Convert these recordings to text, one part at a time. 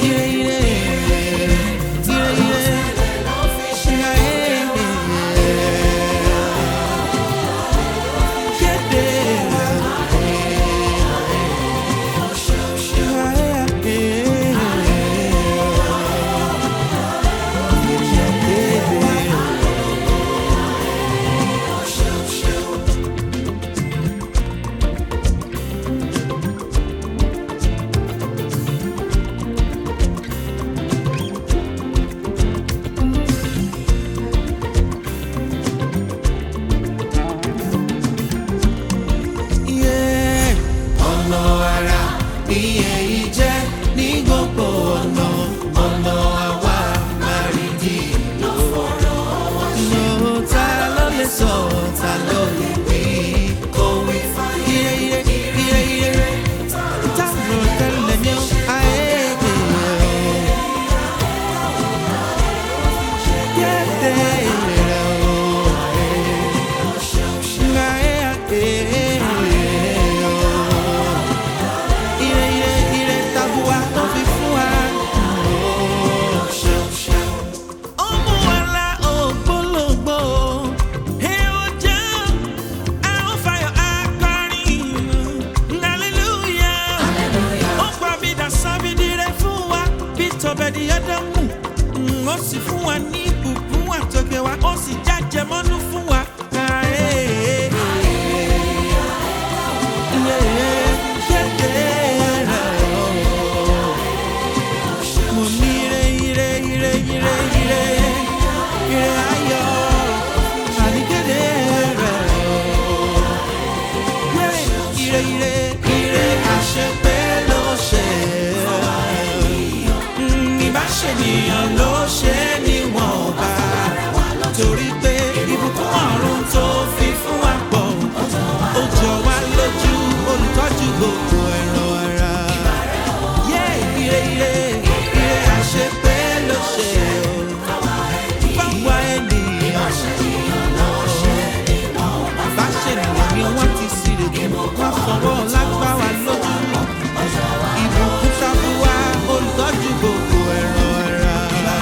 ire ire ire ire ó sì fún wa ní ìbùkún àtòkè wa ó sì jájẹ mọ́nú fún wa. Mo ní ire ire ire ire ire ire ayọ̀ àníkéde rẹ̀ ire ire ire àṣepé ló ṣe ìbáṣenìyàn ló ṣe ni wọ́n bá torí pé ìbùkún ọ̀run tó fi fún wa pọ̀ ó jọ wá lójú olùtọ́jú gbogbo ẹran ara. Ire ire ire àṣepé ló ṣe fáwa ènìyàn ìbáṣenìyàn ni wọ́n ti sílẹ̀ wọ́n fọwọ́ lágbá wa lójú ìbùkún tábúwá olùtọ́jú gbogbo ẹran ara.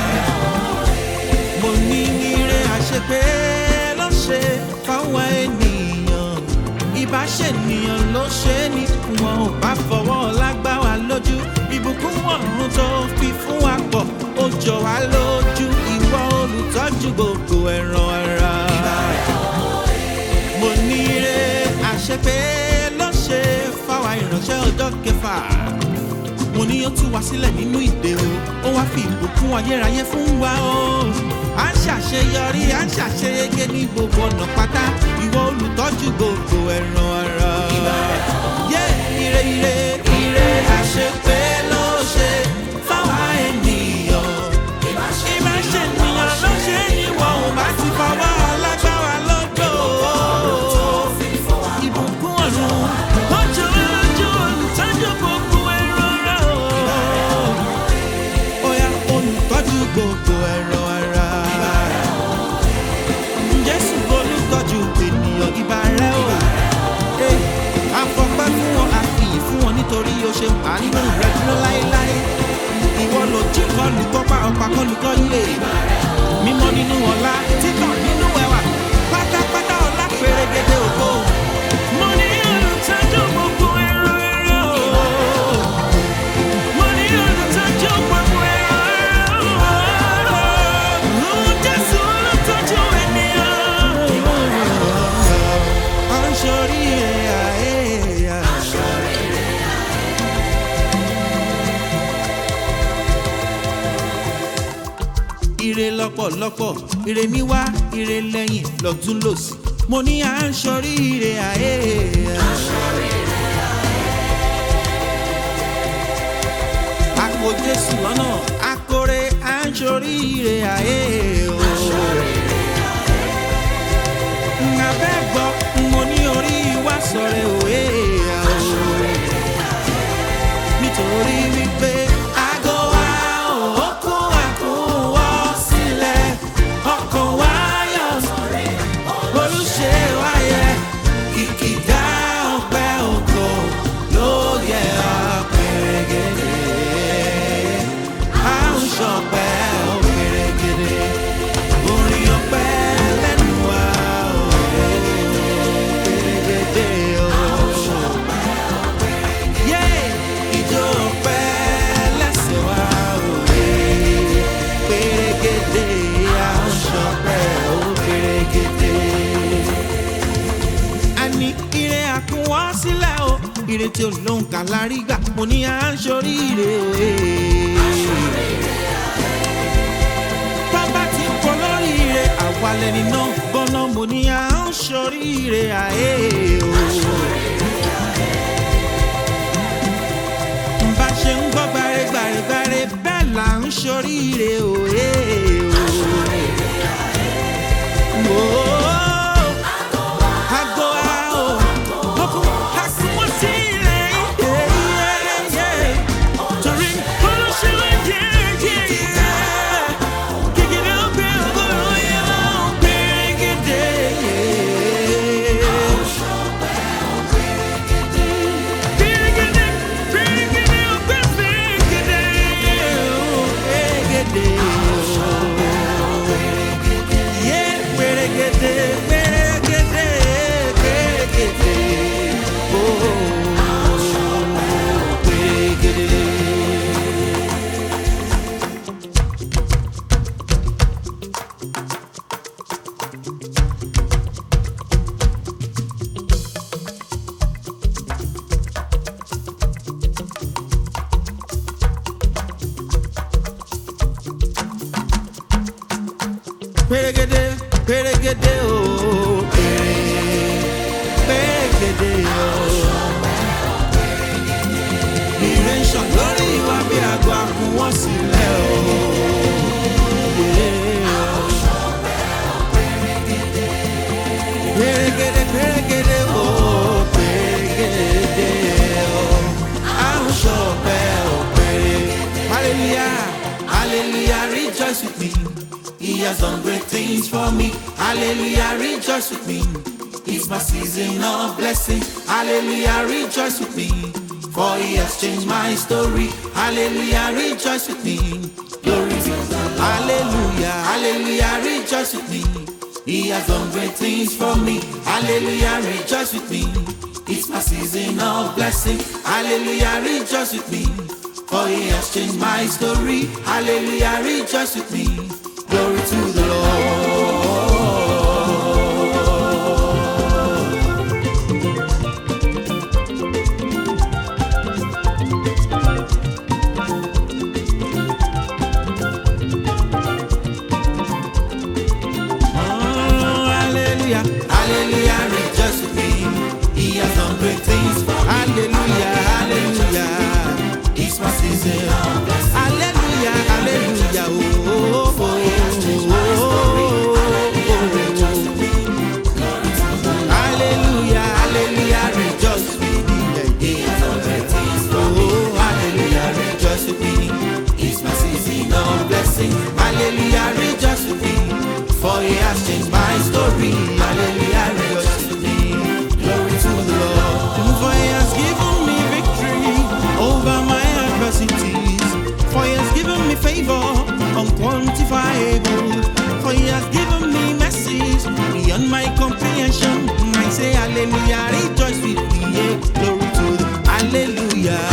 Mo ní ire àṣepé ló ṣe fáwọn ènìyàn ìbáṣenìyàn ló ṣe ni wọn ò bá fọwọ́ lágbá wa lójú ìbùkún ọ̀run tó fi fún wa pọ̀ ó jọ wá lójú ìwọ olùtọ́jú gbogbo ẹran ara. Mo ní ire àṣepé ló ṣe fáwọn ìránṣẹ́ ọjọ́ kẹfà. Mo ní ó tú wa sílẹ̀ nínú ìdè o ó wá fi ìbùkún ayérayé fún wa o. À ń ṣàṣeyọrí à ń ṣàṣeyege ní gbogbo ọ̀nà pátá ìwọ olùtọ́jú gbogbo ẹran ara. Ire ire ire àṣepé ló ṣe fáwa ènìyàn ìbáṣenìyàn ló ṣe ni wọn ò bá ti fọwọ́ lágbára lọ́dọ̀ ìbùkún ọ̀run ó jọ lójú olùtọ́jú gbogbo ẹran ara. Ó yá olùtọ́jú gbogbo ẹran ara. Jésù olùtọ́jú ènìyàn ìbà rẹ̀ o. Àfọpẹ́ fún wọn àfìyìn fún wọn nítorí o ṣe àánú rẹ̀ dúró láéláé. Ìwọ lòjì kọlùkọ́ pa ọ̀pá kọlùkọ́ yé. Mímọ́ nínú ọlá títàn nínú ẹwà pátápátá ọlá pèrègèdè ògo. Mo ní olùtọ́jú gbogbo ẹran ara o. Mo ní olùtọ́jú gbogbo ẹran ara o. Jésù olùtọ́jú ènìyàn. À ń ṣoríire àyè. Ire lọ́pọ̀lọpọ̀ ire níwá ire lẹ́yìn lọ́tún lòsì mo ní à ń ṣoríire àyè. Àpò Jésù lọ́nà akore à ń ṣoríire àyè o. Abẹ́ gbọ́ mo ní orí wa sọ̀rọ̀ òwe nítorí wípé àgọ́ wa ò kó àkúwọ́ sílẹ̀ ọkàn wa yọ̀ olùṣe wáyé kìkìdá ọpẹ́ ògo ló yẹ apẹ̀rẹ̀gẹ̀dẹ̀ ire tí olóhùn kà lárí gbà mo ní à ń ṣoríire òye. bàbá ti kọ́ lóríire àwa lẹni náà gbọ́ná mo ní à ń ṣoríire àyè o. bá ṣe ń gbọ́ gbàrẹ́gbàrẹ́gbàrẹ́ bẹ́ẹ̀ là ń ṣoríire òye o. Pérégedé, pérégedé o, pérégedé o. Ire ń ṣàn lórí wa bí àgbà kún wọ́n sílẹ̀ o. Pérégedé, pérégedé o, pérégedé o. À ń ṣọpẹ́ o, péré. Hallelujah, hallelujah, rejoice with me. He has done great things for me. Hallelujah, rejoice with me. It's my season of blessing. Hallelujah, rejoice with me. For he has changed my story. Hallelujah, rejoice with me. Glory to God. Hallelujah, hallelujah, rejoice with me. He has done great things for me. Hallelujah, rejoice with me. It's my season of blessing. Hallelujah, rejoice with me. For he has changed my story. Hallelujah, rejoice with me. Glory to the Lord. Hallelujah, hallelujah, rejoice with me. He has done great things for me. Hallelujah, hallelujah, it's my season. Hallelujah, hallelujah, oh, oh, oh. Hallelujah, rejoice with me, for he has changed my story. Hallelujah, rejoice with me, glory to the Lord. For he has given me victory over my adversities. For he has given me favor unquantifiable. For he has given me mercies beyond my comprehension. I say hallelujah, rejoice with me, yeah, glory to the hallelujah.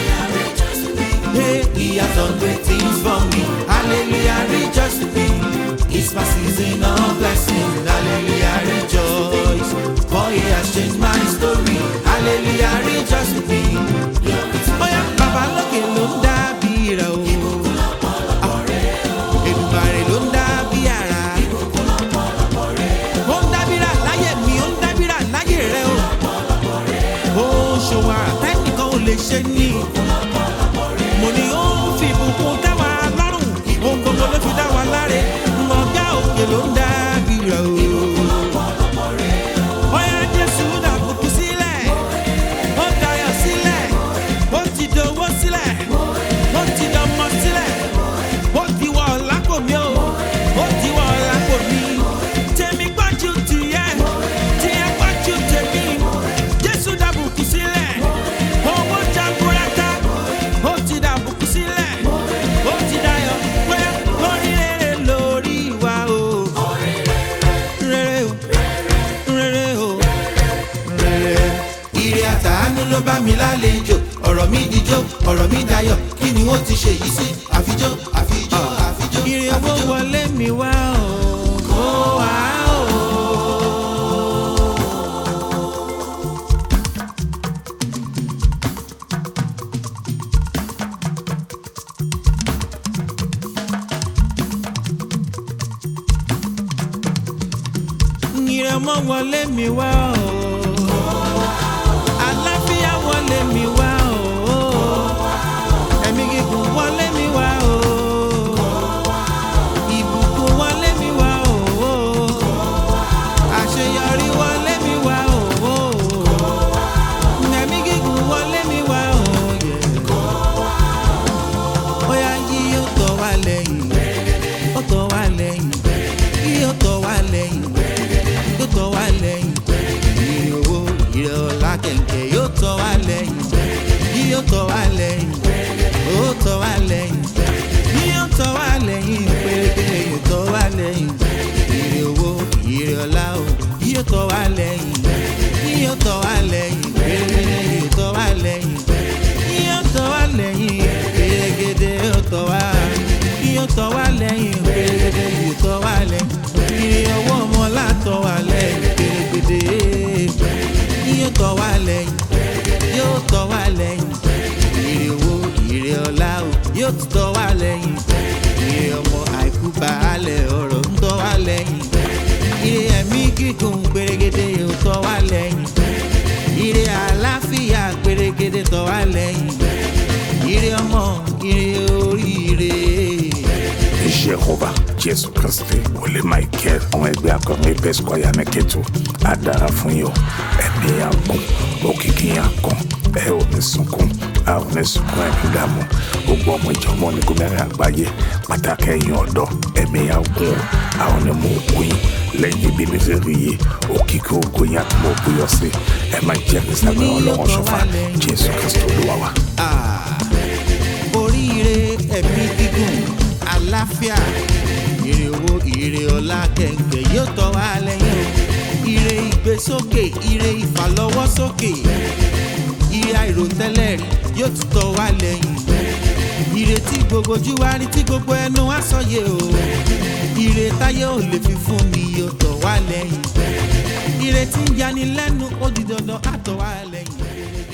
Hey, he has done great things for me. Hallelujah, rejoice with me. It's my season of blessing. Hallelujah, rejoice. For he has changed my story. Hallelujah, rejoice with me. Oh yeah, Baba lókè ló ń dàbí rẹ̀ o. Èdùmàrè ló ń dàbí ara. Ó ń dábìrà láyé mi, ó ń dábìrà láyé rẹ̀ o. Ó ṣòwò àtẹ́nìkan ò lè ṣe ní. Mo ní ó fi ìbùkún dá wa lọ́rùn, ohun gbogbo ló fi dá wa láre, ọ̀gá òkè ló ń dábì rẹ̀ o. Bóyá Jésù dàbùkù sílẹ̀, ó dayọ̀ sílẹ̀, ó ti dowó sílẹ̀, ó ti dọmọ sílẹ̀, ó ti wọ̀ lápò mi o, ó ti wọ̀ lápò mi. Tèmi gbájú tìyẹ́, tìyẹ́ gbájú tèmi. Jésù dàbùkù sílẹ̀, owó jaburata. Ó ti dàbùkù sílẹ̀, ó ti dayọ̀ pé orí rere lórí wa o. Rere o, rere o, rere. Ire àtàánú ló bá mi lálejò, ọ̀rọ̀ mi dijó, ọ̀rọ̀ mi dayọ̀, kí ni wọ́n ti ṣe yìí sí? Àfijó, àfijó, àfijó. Ire owó wọlé mi wá o, ó wá o. ọmọ wọlé mi wá o. Àlàáfíà wọlé mi wá o. Ẹ̀mí gígùn wọlé mi wá o. Ìbùkún wọlé mi wá o. Àṣeyọrí wọlé mi wá o. Ẹ̀mí gígùn wọlé mi wá o. Bóyá yí ó tọ̀ wá lẹ́yìn, ó tọ̀ wá lẹ́yìn, yí ó tọ̀ wá lẹ́yìn, ó tọ̀ wá lẹ́yìn. Ire owó, ire ọlá kẹ̀kẹ́ yóò tọ̀ wá lẹ́yìn, yí ó tọ̀ wá lẹ́yìn, ó tọ̀ wá lẹ́yìn, yí ó tọ̀ wá lẹ́yìn, pérégedé yóò tọ̀ wá lẹ́yìn. Ire owó, ire ọlá o, yí ó tọ̀ wá lẹ́yìn, yí ó tọ̀ wá lẹ́yìn, pérégedé yóò tọ̀ wá lẹ́yìn, yí ó tọ̀ wá lẹ́yìn, pérégedé yóò tọ̀ wá, yí ó tọ̀ wá lẹ́yìn, pérégedé yóò tọ̀ wá lẹ́yìn. Ire owó ọmọ látọ̀ wá lẹ́yìn, pérégedé yóò tọ̀ wá lẹ́yìn, yóò tọ̀ wá lẹ́yìn. Ire owó, ire ọlá o, yóò tọ̀ wá lẹ́yìn. Ire ọmọ àìkú baálẹ̀ ọ̀rọ̀ ń tọ̀ wá lẹ́yìn. Ire ẹ̀mí gígùn pérégedé yóò tọ̀ wá lẹ́yìn. Ire àlàáfíà pérégedé tọ̀ wá lẹ́yìn. Ire ọmọ, ire oríire. Jehova Jésù Kristi olè Michael àwọn ẹgbẹ́ akọrin Apex Choir ní Kétu á dára fún yín o. Ẹ̀mí àgùn òkìkí àgùn ẹ ò ní sunkún a ò ní sunkún ẹ̀mí dààmú gbogbo ọmọ ìjọmọ ní gómìnà àgbáyé pàtàkì ẹ̀yin ọ̀dọ́ ẹ̀mí àgùn a ò ní mú òkú yín lẹ́yìn ibi mi fẹ́ rí yé òkìkí ògo yín àti mọ̀ òkú yọ sí ẹ máa jẹ́ kí sábẹ́ ọlọ́run ṣọfà Jésù Kristi Olúwa wa. Oríire ẹ̀mí gígùn àlàáfíà ire owó ire ọlá kẹ̀kẹ́ yóò tọ̀ wá lẹ́yìn o. Ire ìgbésókè ire ìfàlọ́wọ́sókè ire àìròtẹ́lẹ̀ rí yóò tún tọ̀ wá lẹ́yìn. Ire tí gbogbo ojú wa rí tí gbogbo ẹnu wa sọ̀yè o. Ire táyé ò lè fi fún ni yóò tọ̀ wá lẹ́yìn. Ire tí ń yani lẹ́nu ó di dandan á tọ̀ wá lẹ́yìn.